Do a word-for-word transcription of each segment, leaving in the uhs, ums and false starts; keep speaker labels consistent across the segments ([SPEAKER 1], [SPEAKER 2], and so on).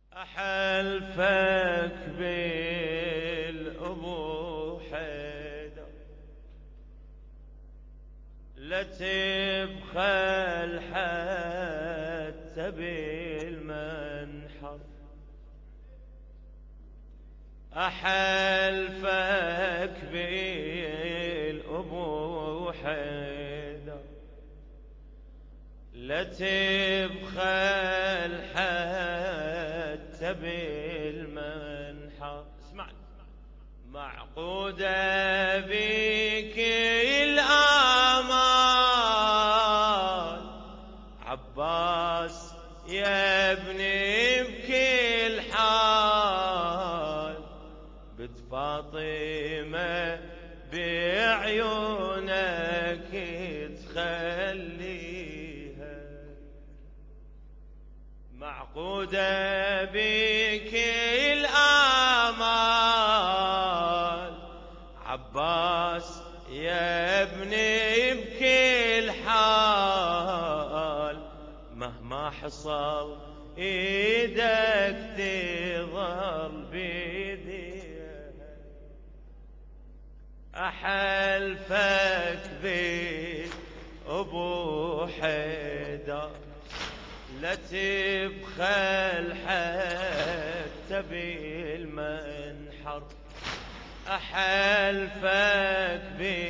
[SPEAKER 1] أحلفك بالأبو حيدر لا تبخل حتى بالمنحر. أحلفك بالأبو حيدر لا تبخل حتى بالمنحر. اسمعني، معقودة بك الآمال عباس يا ابني بكل حال. بنت فاطمة بعيونك تخليها، معقودة بك الآمال عباس يا ابني بكل حال. مهما حصل ايدك تظل بيديها. أحلفك بك أبو حيدر لا تبخل حتى بالمنحر. أحلفك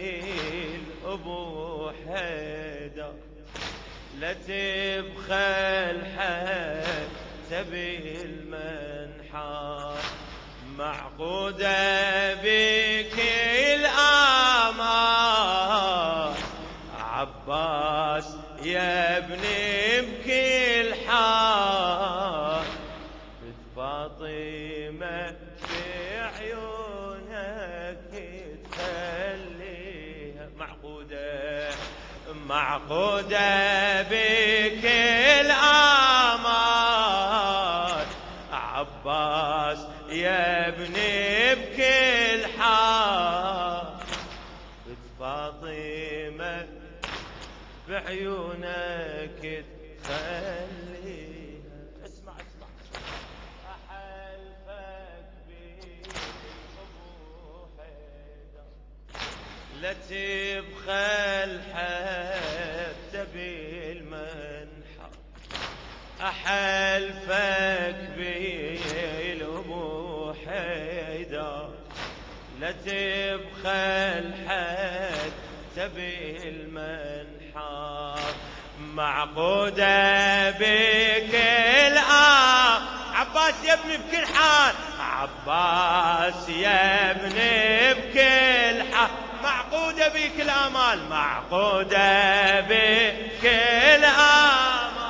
[SPEAKER 1] بالأبو حيدر لا تبخل حتى بالمنحر. معقودة بك الآمال عباس يا ابني بكل حال. بنت فاطمة بعيونك تخليها، معقودة معقودة بك الآمال عباس يا ابني بكل حال. بنت فاطمة بعيونك تخليها. اسمع اسمع، أحلفك بالأبو حيدر لا تبخل حتى بالمنحر. أحلفك بالأبو حيدر لا تبخل حتى بالمنحر. معقودة بك الآن عباس يا ابني بكل حال. عباس يا ابني بكل حال. معقودة بك الآمال معقودة بك الآمال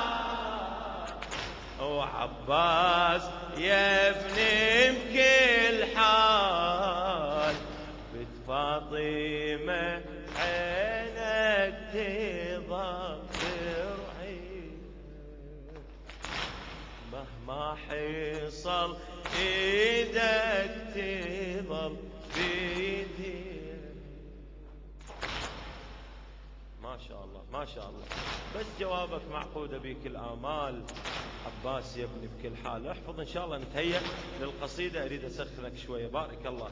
[SPEAKER 1] وعباس يا ابني بكل حال. بنت فاطمة عينك تظل ترعيها، مهما حصل ايدك تظل بيديها. ما شاء الله ما شاء الله. بس جوابك معقودة بك الآمال عباس يا ابني بكل حال. احفظ ان شاء الله نتهيأ للقصيدة، اريد اسخنك شوية. بارك الله.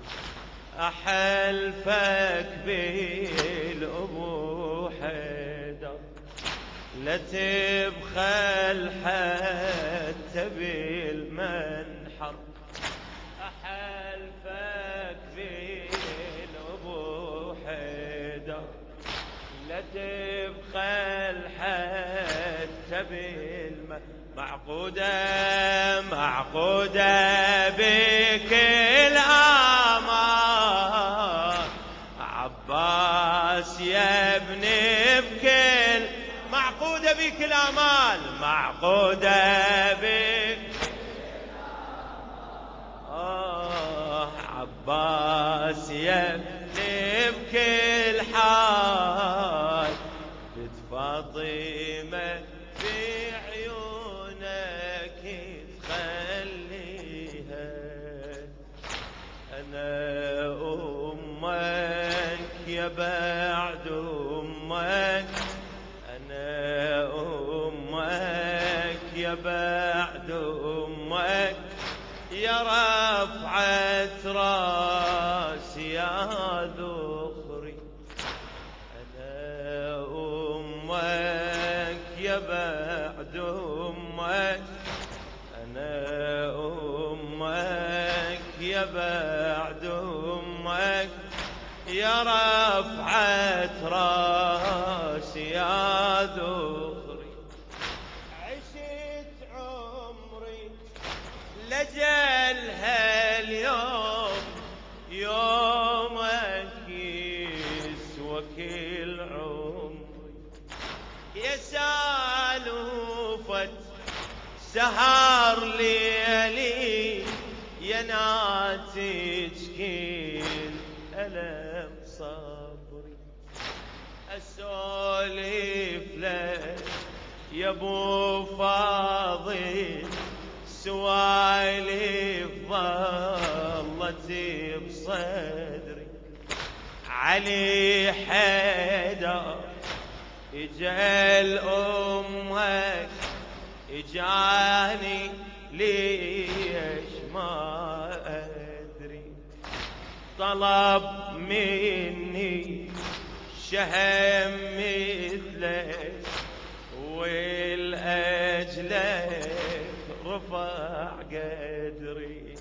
[SPEAKER 1] أحلفك بالأبو حيدر لا تبخل حتى بالمنحر. أحلفك بالأبو حيدر لا تبخل حتى بالمنحر. معقودة معقودة بك الآمال عباس يا ابني بكل. معقودة بك الآمال معقودة بك آه عباس يا ابني بكل حال. بنت فاطمة بعيونك تخليها. أنا أمك يا بعد أمك. أنا أمك يا بعد أمك. أمك يا رفعة راسي يا ذخري، أنا أمك يا بعد أمك، أنا أمك يا بعد أمك يا رفعة راسي يا ذخري. عشت عمري لجل هاليوم، يومك يسوى كل عمري، يا سالوفة سهر ليلي يا ناتج كل ألم صبري. أسولف لك يا ابو فاضل سوالف ظلت بصدري، علي حيدر اجل امك اجاني ليش ما ادري، طلب مني شهم مثلك والأجلك رفع قدري،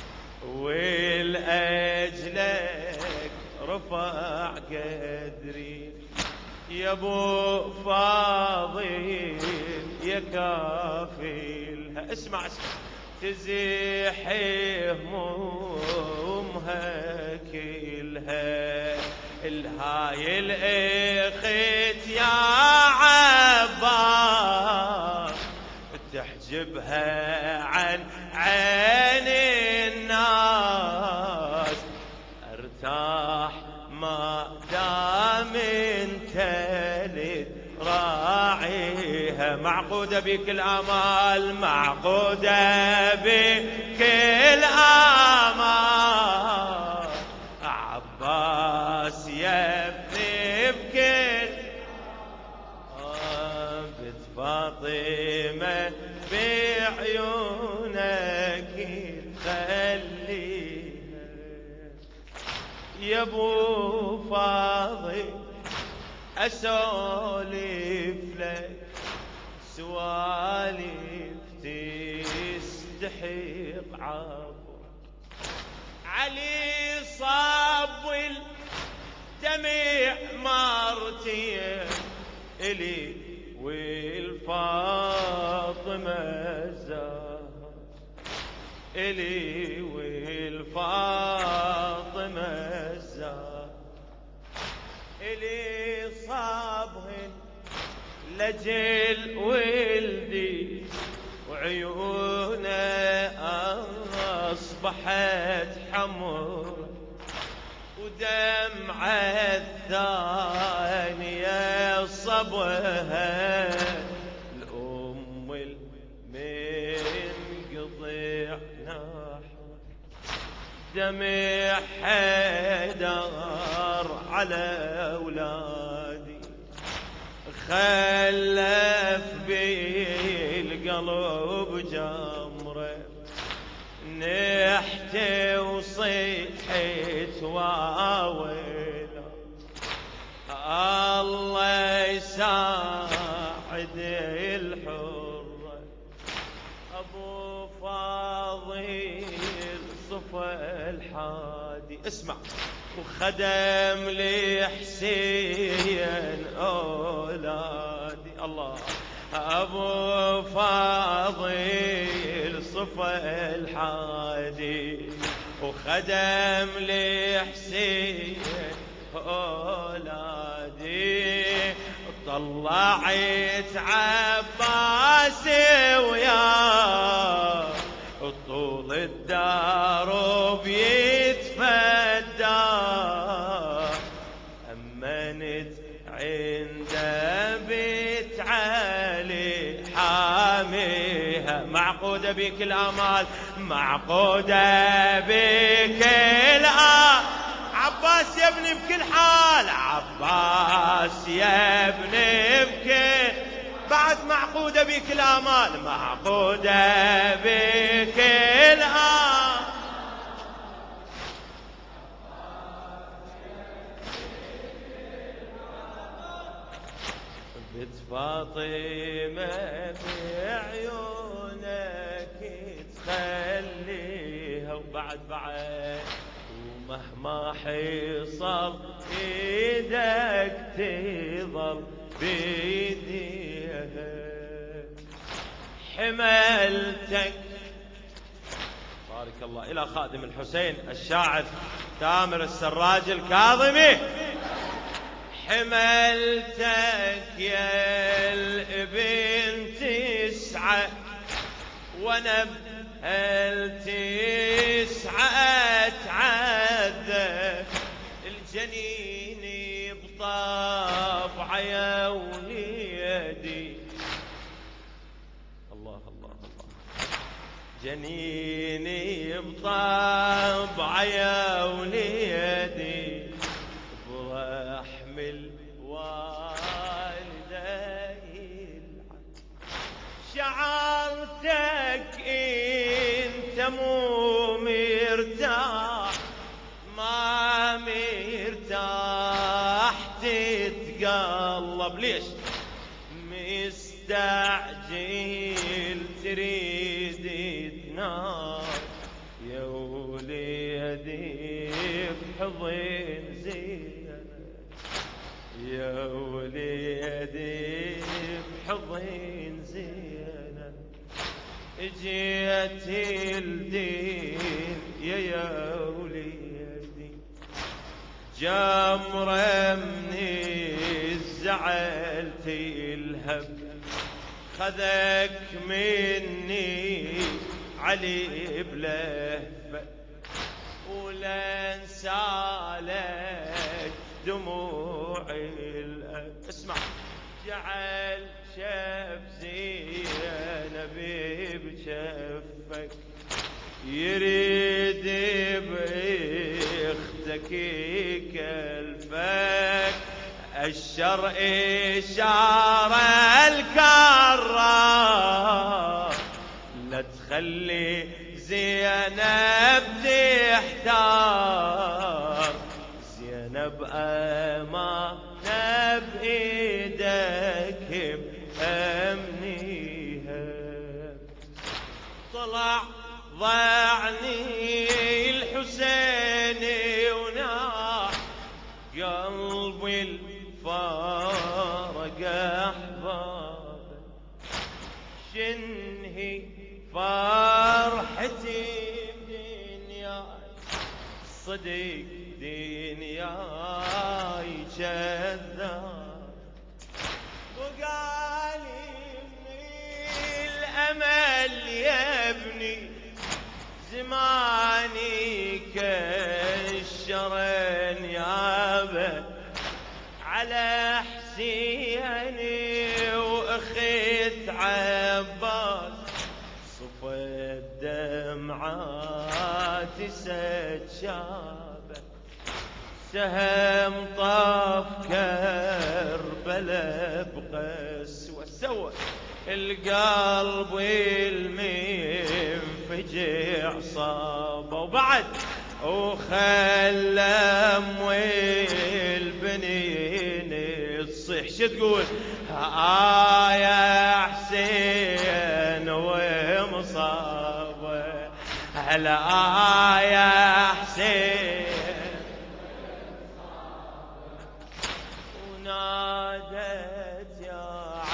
[SPEAKER 1] والأجلك رفع قدري. يا ابو فاضل يا كافل اسمع اسمع تزيح همومها كلها، الهاي الاخت يا عباس تحجبها عن عين الناس، ارتاح ما دام انت راعيها، معقودة بك الآمال، معقودة بك الآمال، عباس يا ابني بكل بنت فاطمة بعيونك تخليها. يا ابو فاضل أسولف لك سوالف تستحق عفو، علي صاب الدمع مرتين إلي والفاطمة الزهر، إلي والفاطمة الزهر، إلي صابهن لجل ولدي وعيونه أصبحت حمر، ودمعة الثانية صبها الأم المنقطع نحر، دمع حيدر على أولادي خلف بالقلب جمره، نحت وصيحت واويلا الله يساعد الحرة. ابو فاضل صفى الحادي اسمع وخدم لحسين اولادي، الله ابو فاضل صفى الحادي وخدم لحسين اولادي، طلعت عباس وياه طول الدرب يتفدى، أمنت عنده بيت علي حاميها، معقودة بك الآمال، معقودة بك الآمال، عباس يا ابني بكل حال، عباس يا ابني بكل بعد معقودة بك الآمال، معقودة بك الآمال. بنت فاطمة بعيونك تخليها، وبعد بعد ومهما حصل ايدك تظل بيديها. حملتك بارك الله إلى خادم الحسين الشاعر تامر السراج الكاظمي. حملتك يا الابن تسعة وانا بهالتسعة اتعذب، الجنين بطبع يا وليدي. الله الله الله. جنيني بطبع يا وليدي، برحم الوالدين شعرتك انت مو مرتاح، ما مرتاح تتقلب. ليش مستعجل تريد تنام يا وليدي بحضن زينب، يا وليدي بحضن زينب. اجيت الدين يا يا وليدي، جمرة من الزعل تلهب، خذك مني علي بلهفة، ولا انسالك دموع الأب. اسمع، جعل شف زينب بشفك، يريد باختك كلفك، الشر إشارة الكرار، لا تخلي زينب تحتار، زينب أمانة بإيدك بأمنيها. طلع ضعني الحسين وناح قلبي الفارق أحبابه، شنهي فرحتي بدنياي، صدق دنياي كذاب، وقالي من الأمل يا ابني زماني كالشرن يابا، على حسيني واخت عباس صفت دمعات سجابه، سهم طاف كربلاء بقسوة، سوى القلب المنفجع صابه، وبعد وخلم والبنين تصيح. شو تقول؟ آه يا حسين ومصابه، هلا آه يا حسين. ونادت يا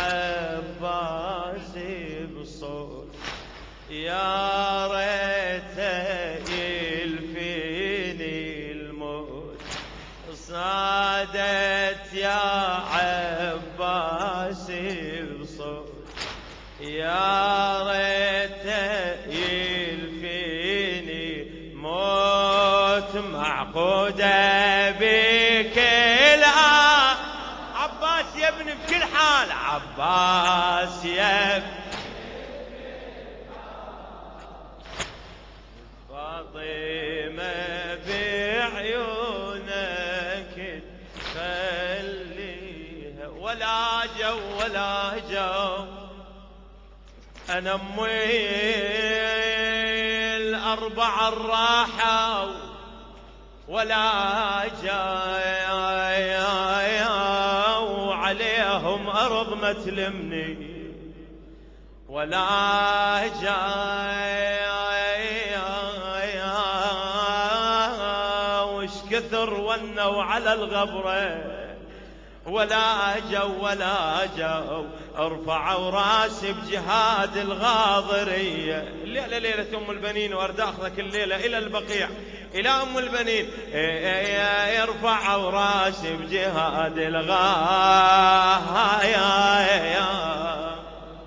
[SPEAKER 1] عباس بصوت، يا ريته يلفيني الموت، صادت يا عباس بصوت، يا ريته يلفيني موت، معقودة بك الآن عباس يا ابني بكل حال، عباس يا ابني فاطمة بعيونك خليها، ولا جو ولا جو أنا أمي الأربعة الراحة ولا جاي وعليهم أرض ما تلمني، ولا جاي وش كثر ونوا على الغبرة، ولا جو ولا جو ارفعوا راسي بجهاد الغاضرية. الليلة ليلة أم البنين وأرد أخذك الليلة إلى البقيع إلى أم البنين. ارفعوا راسي بجهاد الغاضرية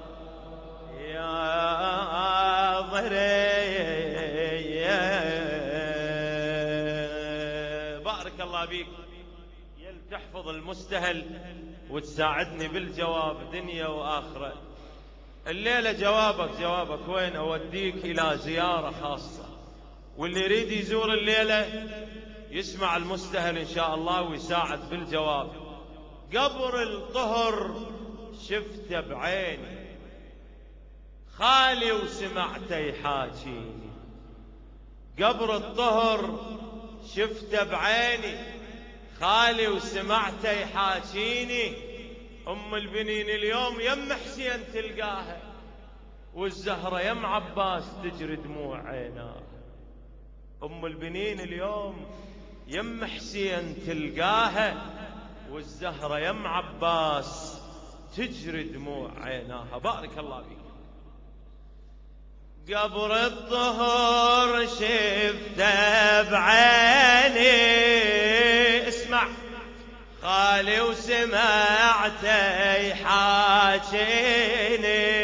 [SPEAKER 1] بارك الله بيك يل تحفظ المستهل وتساعدني بالجواب دنيا وآخرة. الليلة جوابك جوابك وين؟ أوديك إلى زيارة خاصة، واللي يريد يزور الليلة يسمع المستهل إن شاء الله ويساعد بالجواب. قبر الطهر شفته بعيني، خالي وسمعته يحاكيني. قبر الطهر شفته بعيني، خالي وسمعته يحاكيني. أم البنين اليوم يم حسين تلقاها، والزهرة يم عباس تجري دموع عيناها. أم البنين اليوم يم حسين تلقاها، والزهرة يم عباس تجري دموع عيناها. بارك الله فيك. قبر الطهر شفته بعيني، اسمع خالي وسمعته يحاكيني.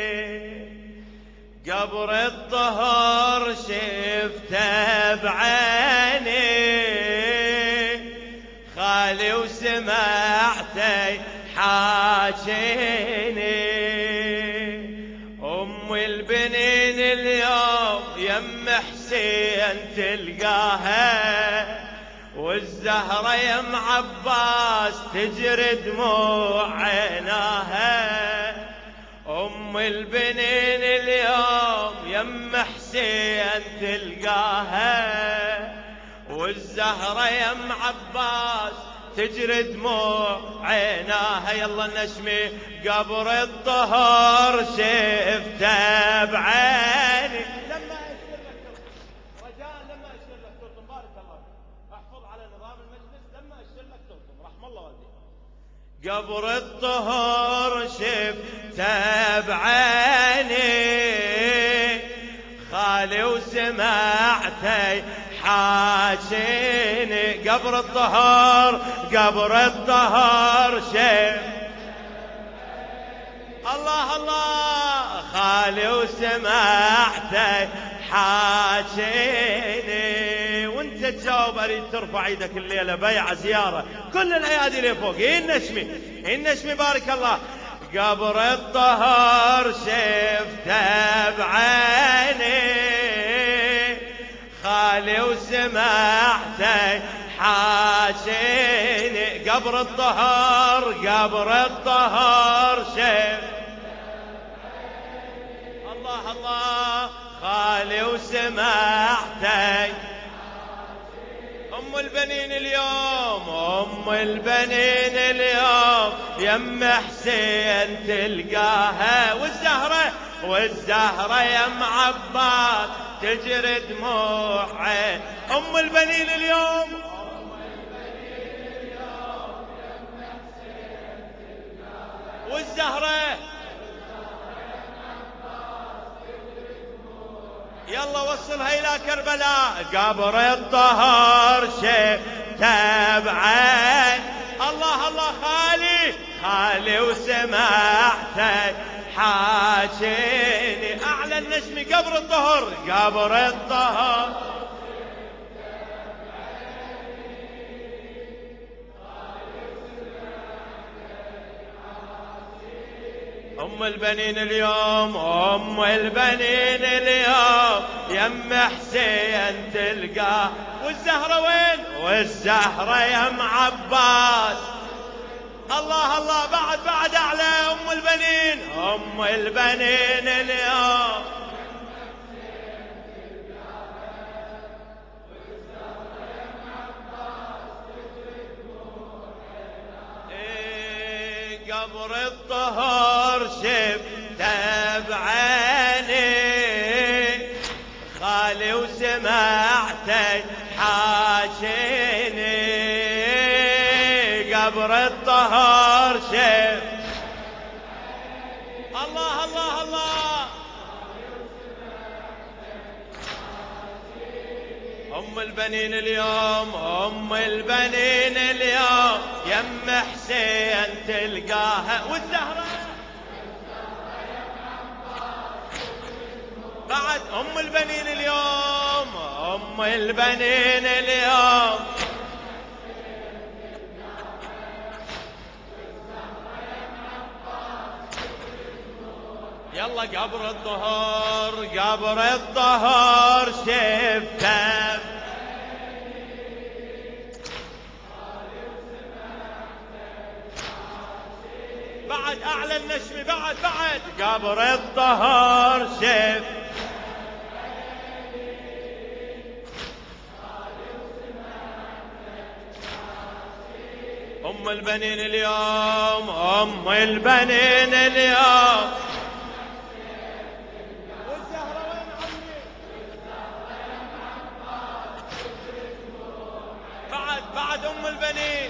[SPEAKER 1] قبر الطهر شفته بعيني، خالي وسمعته يحاكيني. أم البنين اليوم يم حسين تلقاها، والزهرة يم عباس تجري دموع عيناها. أم البنين اليوم يم حسين تلقاها، والزهرة يم عباس تجري دموع عيناها. يلا نشمي قبر الطهر شفته بعيني. لما أشير لك رجاء، لما أشير لك تلطم. بارك الله احفظ على نظام المجلس. لما أشير لك تلطم رحم الله والديك. قبر الطهر شفته بعيني، خالي وسمعته حاكيني. قبر الطهر قبر الطهر شف الله الله، خالي وسمعته حاكيني. وانت تجاوب اريد ترفع ايدك الليله بيعه زياره كل الايادي اللي فوق. النشمي النشمي بارك الله. قبر الطهر شفته بعيني، خالي وسمعته حاكيني. قبر الطهر قبر الطهر شف الله الله، خالي وسمعته. أم البنين اليوم أم البنين اليوم يم حسين تلقاها، والزهرة والزهرة يم عباس تجري دموع عين. أم البنين اليوم أم البنين اليوم يم حسين تلقاها، والزهرة يلا وصلها إلى كربلاء. قبر الطهر شفته بعين الله الله، خالي خالي وسمعته حاكيني. أعلى النجم قبر الطهر قبر الطهر أم البنين اليوم أم البنين اليوم يم حسين تلقاه، والزهرة وين؟ والزهرة يم عباس. الله الله بعد بعد أعلى. أم البنين أم البنين اليوم إيه قبر الطهر شفته بعيني خالي وسمعته حاشيني قبر الطهر شف الله الله الله. أم البنين اليوم أم البنين اليوم يم حسين تلقاها والزهرة بعد. أم البنين اليوم أم البنين اليوم يلا قبر الظهر قبر الظهر شفته بعد أعلى النشم بعد بعد قبر الظهر شف أم البنين اليوم أم البنين اليوم والزهرة وين عمي بعد بعد أم البنين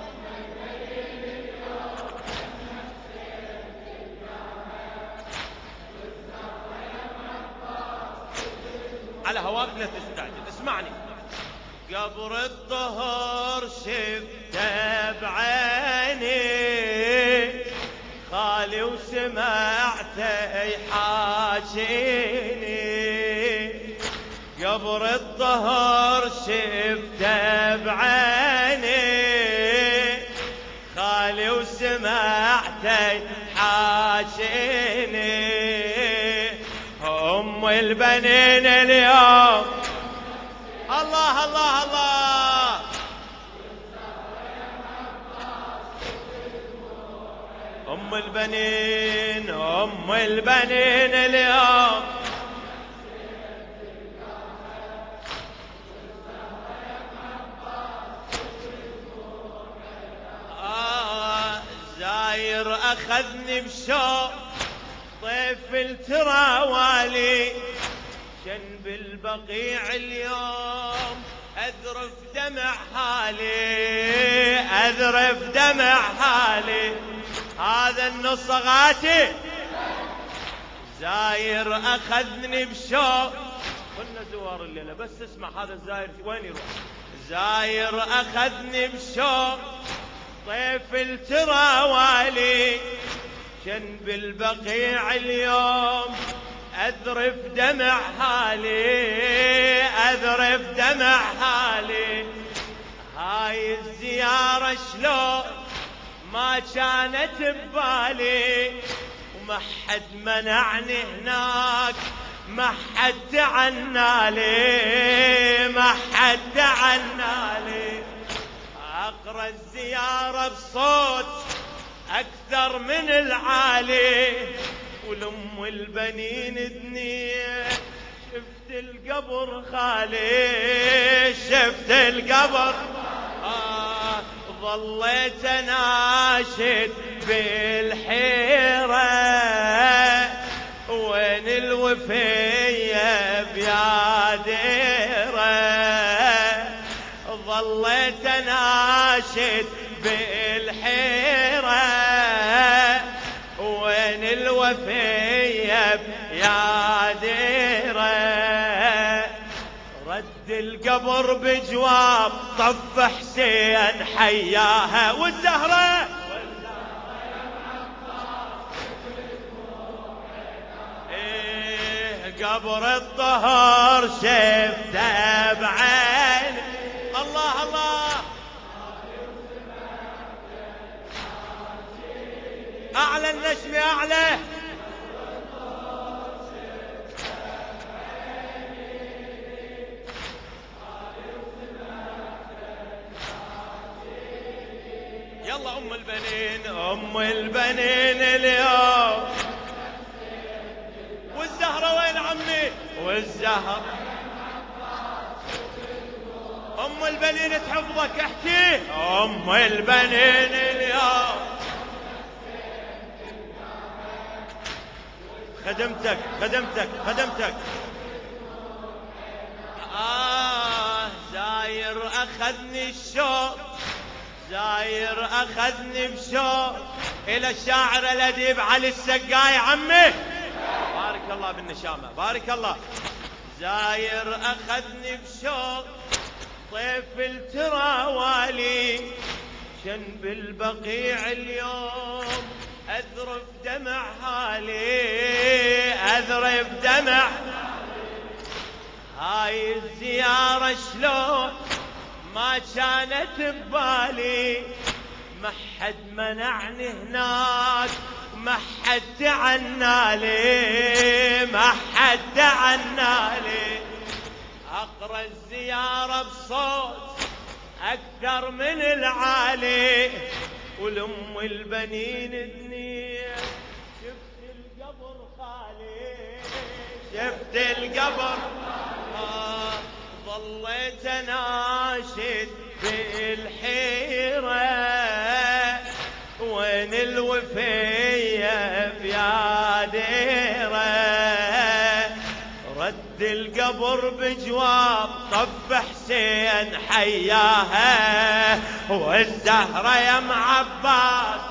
[SPEAKER 1] على هواك لا تستعجل اسمعني. قبر الظهر شفته بعيني خالي وسمعته يحاجيني قبر الظهر شفته بعيني خالي وسمعته حاجيني أم البنين اليوم الله الله الله. أم البنين أم البنين اليوم آه زاير أخذني بشوق طيف التراوالي شن بالبقيع اليوم أذرف دمع حالي أذرف دمع حالي هذا النصغاتي زاير أخذني بشوق كنا زوار الليلة بس اسمع هذا الزاير وين يروح. زاير أخذني بشوق طيف التراوالي شن بالبقيع اليوم أذرف دمع حالي أذرف دمع حالي هاي الزيارة شلون ما كانت ببالي وما حد منعني هناك ما حد تعنالي ما حد تعنالي أقرأ الزيارة بصوت أكثر من العالي ولم البنين دنيا شفت القبر خالي شفت القبر آه ظليت ناشد بالحيرة وين الوفية بياديرة ظليت ناشد بالحيرة وين الوفية يا ديرة رد القبر بجواب طف حسين حياها والزهرة ايه قبر الطهر شفته بعين الله الله أعلى النجم أعلى يلا أم البنين أم البنين اليوم. والزهرة وين عمي؟ والزهرة أم البنين تحفظك احكي. أم البنين اليوم. خدمتك خدمتك خدمتك. آه زاير أخذني الشوق، زاير أخذني بشوق إلى الشاعر الأديب علي السقاي عمي. بارك الله بالنشامة بارك الله. زاير أخذني بشوق طيف التراوالي، شن بالبقيع اليوم أذرف دمع هالي، أذرف دمع. هاي الزيارة شلون ما كانت ببالي، ما حد منعني هناك ما حد تعنالي، ما حد تعنالي. أقرأ الزيارة بصوت أكثر من العالي، ولأم البنين دنيا شفت القبر خالي، شفت القبر. آه ظليت ناشد بالحيرة، وين الوفية بيا ديرة. رد القبر بجواب طف حسين حياها، والزهرة يا معباس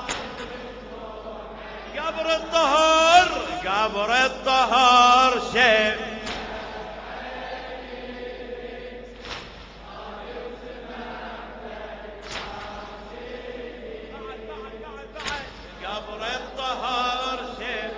[SPEAKER 1] قبر الطهر، قبر الطهر شيف. قبر الطهر شيف.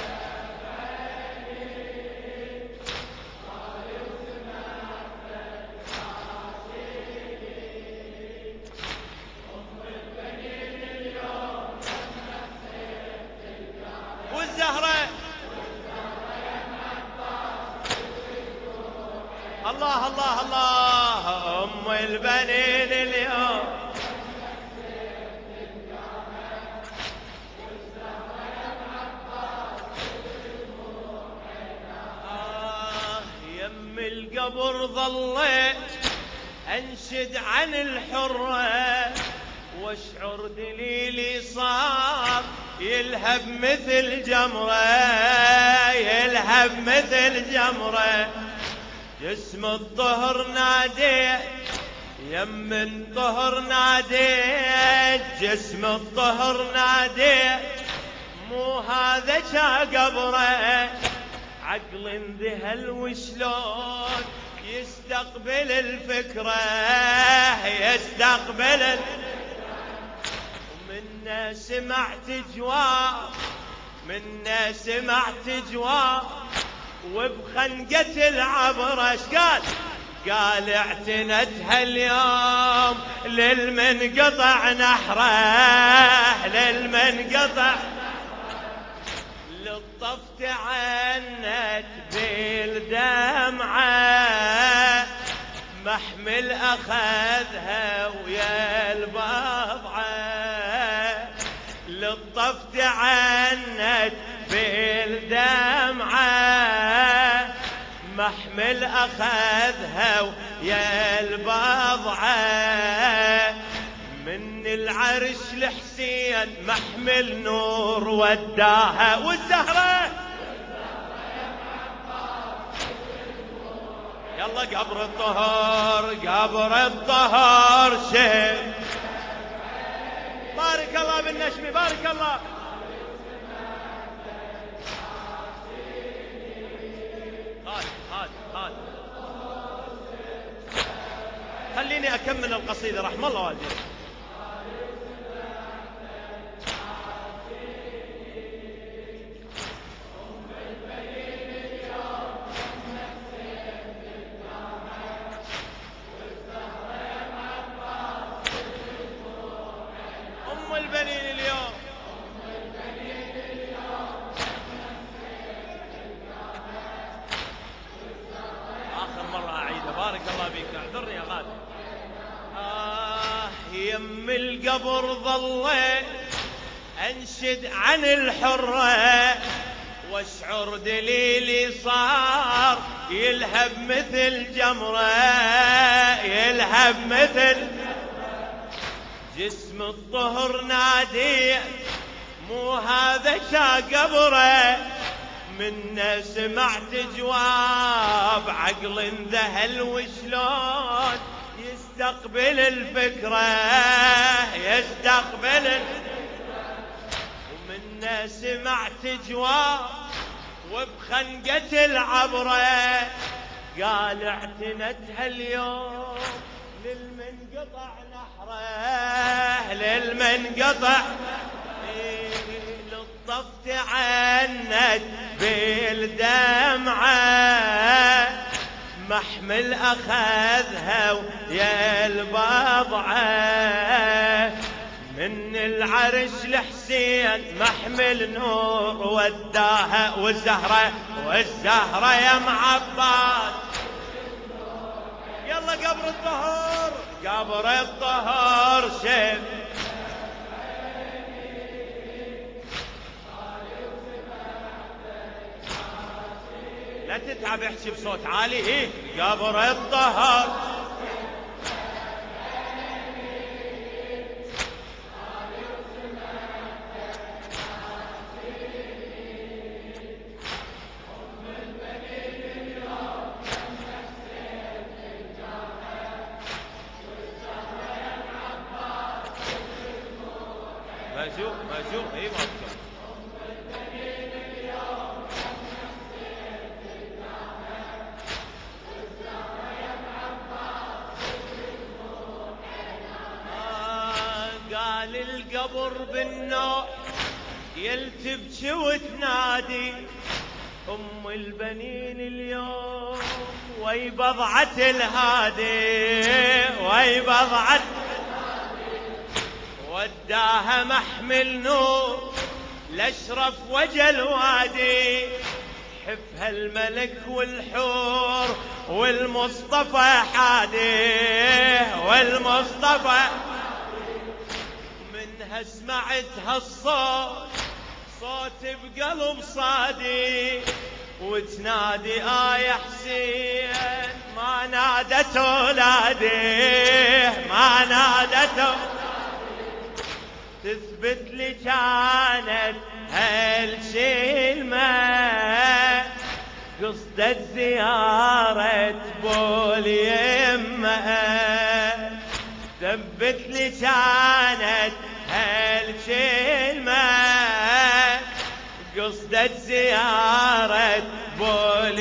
[SPEAKER 1] والزهرة الله الله الله أم البنين اليوم. آه يم القبر ظليت أنشد عن الحرة، واشعر دليلي صار يلهب مثل جمرة، يلهب مثل جمرة. جسم الطهر ناديت يم الطهر ناديت، جسم الطهر ناديت مو هذا جا قبره. عقل انذهل وشلون يستقبل الفكرة، يستقبل الفكرة. ومنا سمعت جواب، منا سمعت جواب وبخنقة العبرة. ايش قال؟ قال اعتنتها اليوم للمنقطع نحره، للمنقطع للطفت عنت بالدمعة، محمل أخذها ويا البضعة. للطفت عنت بالدمعة، محمل أخذها ويا البضعة. من العرش لحسين محمل نور وداها. والزهرة يلا قبر الطهر، قبر الطهر شيخ. بارك الله بالنشم بارك الله. خالد خالد خالد خليني أكمل القصيدة رحم الله والديك. أم البنين اليوم. آخر مرة أعيدها بارك الله بيك. اعذرني يا غالي. آه يم ويم القبر ظليت انشد عن الحرة، واشعر دليلي صار يلهب مثل جمرة، يلهب مثل جسم الطهر نادي مو هذا شا قبره، منا سمعت جواب عقل انذهل وشلون يستقبل الفكرة، يستقبل الفكرة. ومنا سمعت جواب وبخنقة العبرة قال اعتنتها اليوم للمنقطع نحره، للمنقطع للطف تعنت بالدمعة، محمل أخذها ويا البضعة، من العرش لحسين محمل نور وداها، والزهرة والزهرة يا معباس يلا قبر الطهر، قبر الطهر شف لا تتعب احكي بصوت عالي. ايه قبر الطهر مجوع مجوع. اي مبكر قال القبر بالنوع يلتبكي وتنادي، ام البنين اليوم وي بضعة الهادي، وي بضعة وداها محمل نور لاشرف وجه الوادي، حفها الملك والحور والمصطفى حادي، والمصطفى منها سمعتها الصوت صوت بقلب صادي، وتنادي آه حسين ما نادت اولادي، ما نادت تثبت لي كانت هالشلمة قصدت زيارة بول يمه، ثبت لي كانت هالكلمة قصدت زيارة بول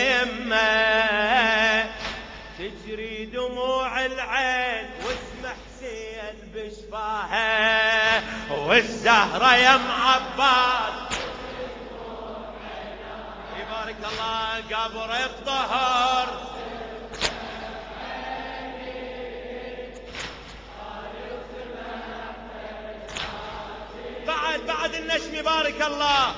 [SPEAKER 1] يمه، تجري دموع العين واسم حسين بشفاها، والزهرة يا معباس يبارك الله قبر الطهر بعد بعد النشم يبارك الله.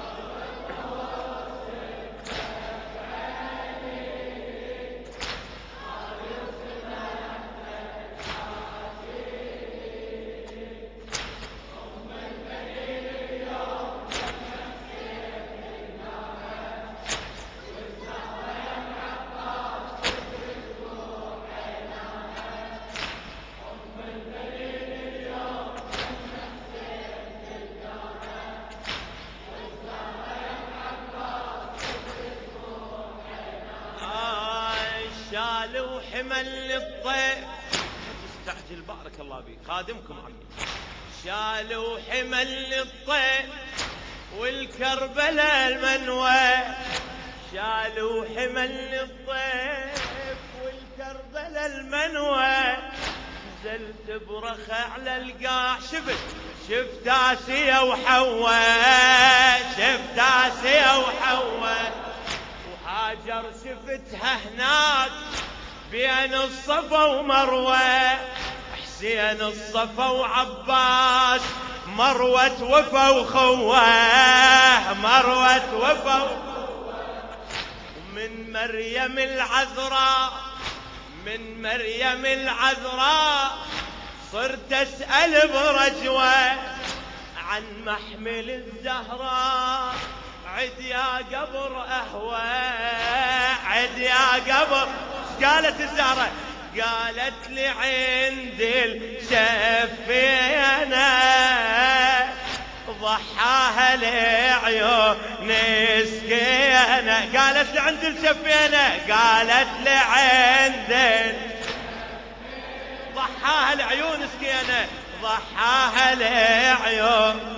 [SPEAKER 1] شال وحمل الضيف تستعجل بارك الله بيك خادمكم عمي، شال وحمل الضيف والكربلاء المنوى، شال وحمل الضيف والكربلاء المنوى، نزلت برخة على القاع شفت شفت آسيا وحواء، شفت آسيا وحواء، وهاجر شفتها هناك بين الصفا ومروة، حسين الصفا وعباس مروة وفا وخوه، مروة وفا ومن مريم العذراء، من مريم العذراء صرت أسأل برجوة عن محمل الزهراء، عد يا قبر أهوى، عد يا قبر. قالت الزهرة؟ قالت لي عند الشفينة ضحاها لعيون سكينة. قالت لي عند الشفينة، قالت لي عند ضحاها لعيون سكينة، ضحاها لعيون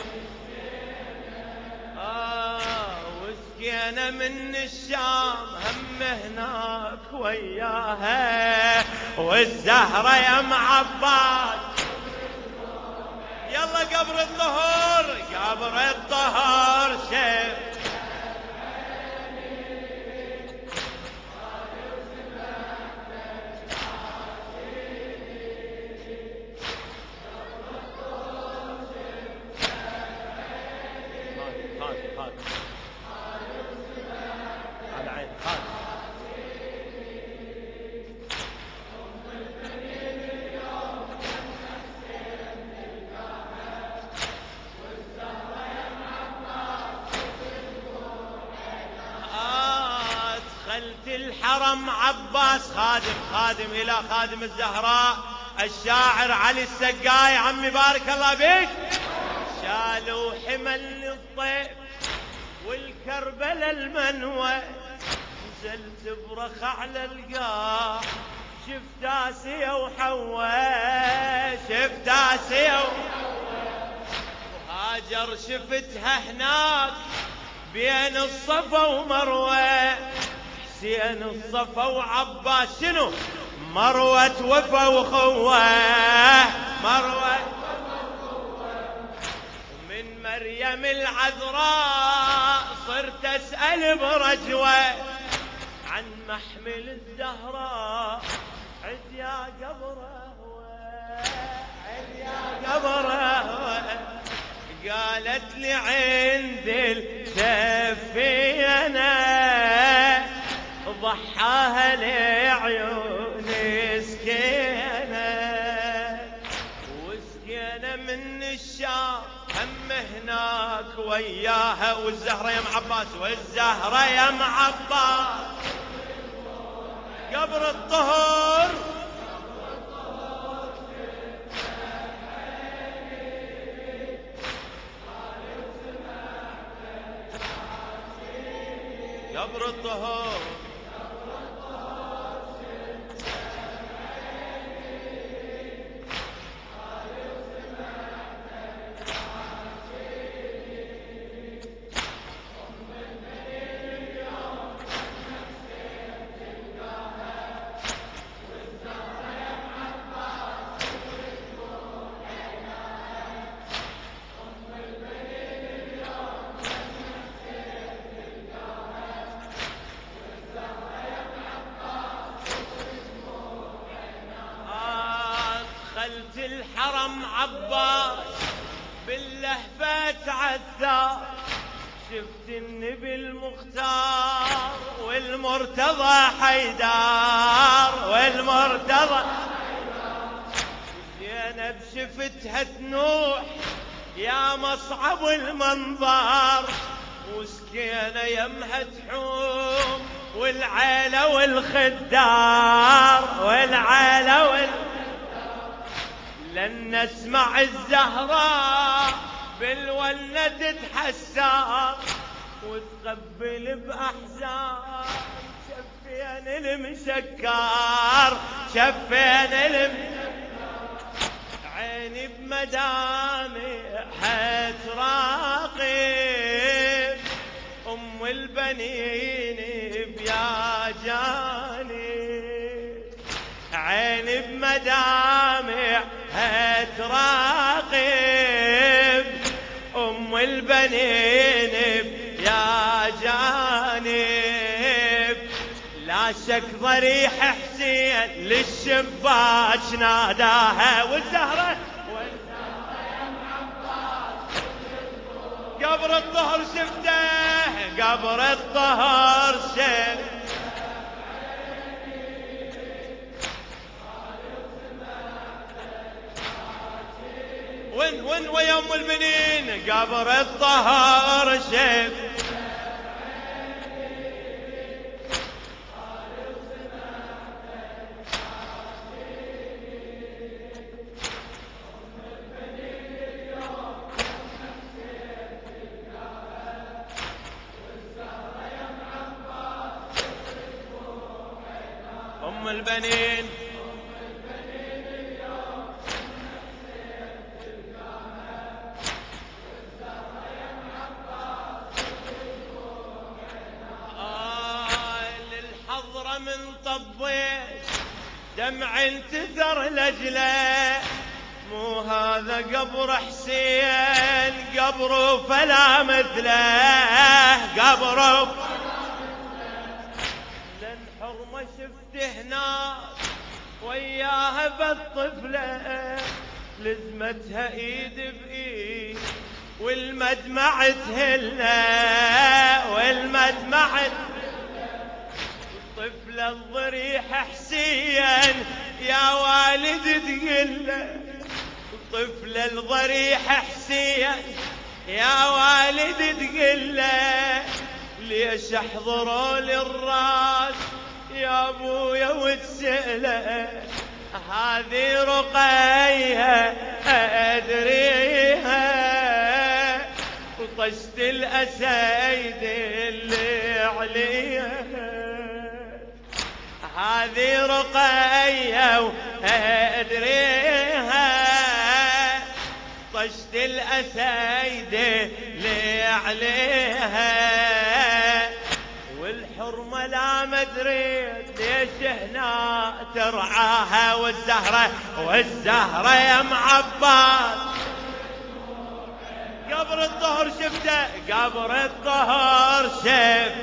[SPEAKER 1] آه وسكينة من الشام هم هناك وياها، والزهرة يا معباس يلا قبر الظهر، قبر الظهر شيف على عين خالد. آه دخلت الحرم عباس خادم خادم إلى خادم الزهراء الشاعر علي السقاي، عمي بارك الله بيك. شالوا حمل الطيف والكربلة المنوى، نزلت برخ على القاع شفت آسيا وحواء، شفت آسيا وهاجر شفتها هناك بين الصفا ومروة، حسين الصفا وعباس شنو مروة وفا وخوة، مروة ومن مريم العذراء صرت أسأل برجوة عن محمل الزهراء، عد يا قبر أهوى، عد يا قبر أهوى. قالت لي عند الشفينة ضحاها لعيون سكينة، وسكينة من الشام هم هناك وياها، والزهرة يا معباس، والزهرة يا معباس قبر الطهر قبر الطهر. دخلت الحرم عباس باللهفة عثار، شفت النبي المختار والمرتضى حيدار، والمرتضى زينب شفتها تنوح يا مصعب المنظر، وسكينة يمها تحوم والعيلة والخدار، والعيلة والخدار. لن نسمع الزهراء بالولة تتحسر وتقبل بأحزان شفين المسكر، شفين المسكر. عيني بمدامعها تراقب أم البنين بيا جانب، عيني بمدامعها تراقب أم البنين يا جانب. لا شك ضريح حسين للشباك ناداها، والزهرة قبر الطهر شفته، قبر الطهر شفته. والبنين ويا ام البنين قبر الطهر شيف ام البنين للحضرة من طبيت دمع انتثر لجله مو هذا قبر حسين قبره فلا مثله قبره لن حرمه شفت هناك وياها بالطفله لزمتها ايد بايد والمدمع تهله والمدمع الطفله الضريح حسين يا والد تقله الطفله الضريح حسين يا والد تقله ليش احضروا للراس يا ابويا وتسأله هذه رقية ادريها وطشت الاسيد اللي عليها هذه رقية وادريها طشت الاسيد اللي عليها والحرمة لا مدريت ليش هنا ترعاها والزهرة والزهرة يا معباس قبر الظهر شفته قبر الظهر شف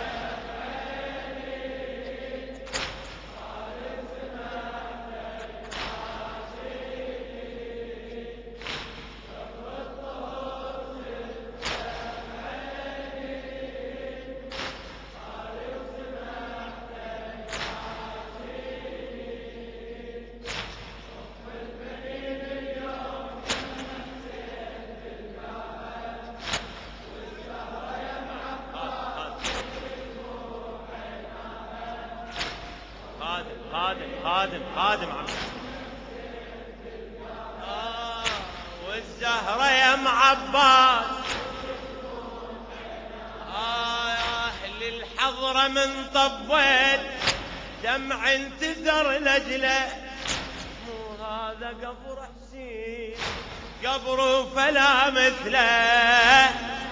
[SPEAKER 1] خادم خادم خادم خادم عم آه والزهرة يا معباس آه للحضرة من طبيت دمع انتثر لجله مو هذا قبر حسين قبره فلا مثله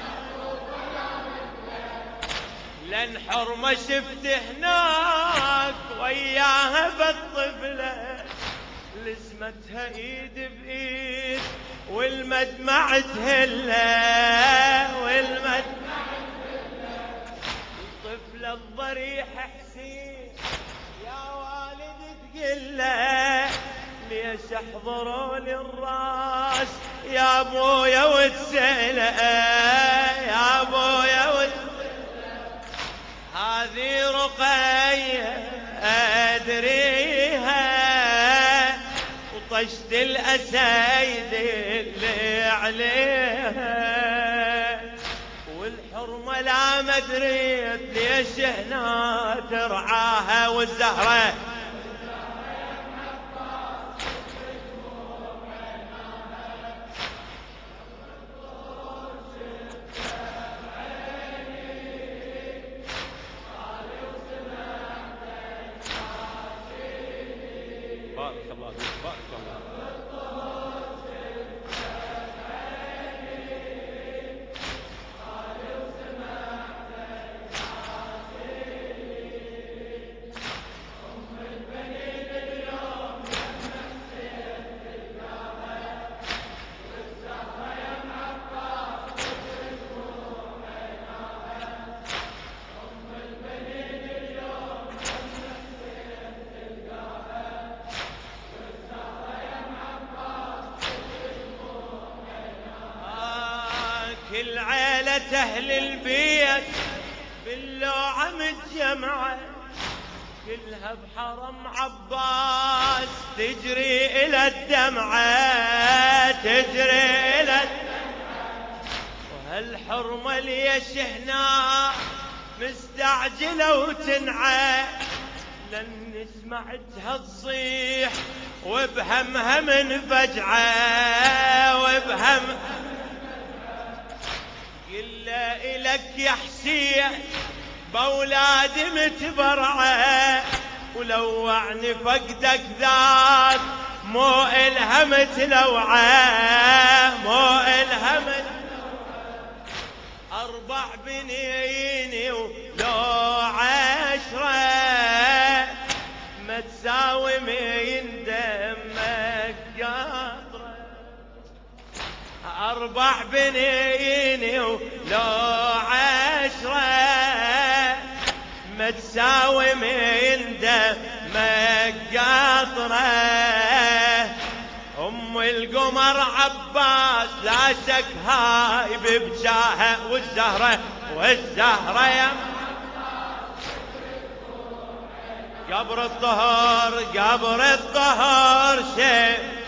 [SPEAKER 1] لن حرمة شفت هناك وياها بالطفلة لزمتها ايد بايد والمدمع تهله والمدمع تهله الطفلة الضريح حسين يا والد تقله ليش احضروا للراس يا ابويا وتسأله يا ابويا وتسأله هذه رقية أدريها وطشت الأسيد اللي عليها والحرمة لا مدريت ليش هنا ترعاها والزهرة بارك الله فيك بارك الله كل عيلة أهل البيت باللوعة متجمعة كلها بحرم عباس تجري إلى الدمعة، تجري إلى الدمعة. وهالحرمة ليش هنا مستعجلة وتنعى، لأن سمعتها تصيح وبهمها من فجعة، وبهم قل إلك يا حسين بأولادي متبرعة، ولوعني فقدك ذاك مو إلها متلوعة، مو إلها متلوعة. أربع بنيني ولو عشرة ما تساوي مين دمك قطرة. أربع بنيني ولو عشرة ما تساوي من دمك قطرة. أم القمر عباس لا شك هاي ببجاها، والزهرة والزهرة يا قبر الطهر، قبر الطهر شيء